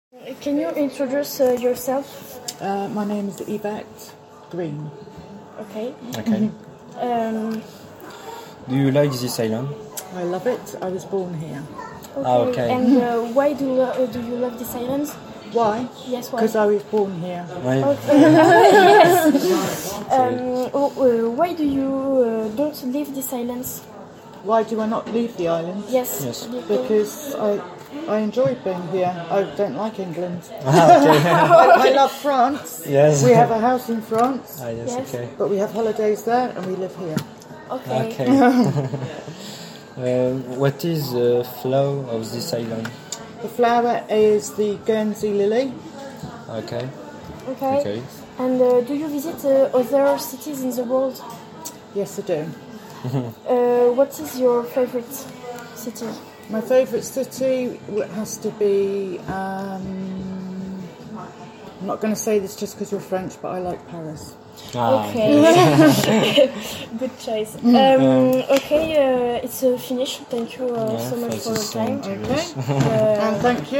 Can you introduce yourself? My name is Yvette Green. Okay. Okay. Do you like this island? I love it. I was born here. Okay. And why do you love this island? Why? Yes, why? Because I was born here. Ouais. Yes. Why do you don't leave this island? Why do I not leave the island? Yes. Yes. Because I enjoy being here. I don't like England. Okay. I love France. Yes. We have a house in France, Ah, yes, Yes. okay. but we have holidays there and we live here. Okay. Okay. What is the flower of this island? The flower is the Guernsey lily. Okay. Okay. Okay. And do you visit other cities in the world? Yes, I do. What is your favorite city? My favourite city has to be... I'm not going to say this just because you're French, but I like Paris. Ah, Okay. Good choice. Okay, it's finished. Thank you so much for your time. Okay. And thank you.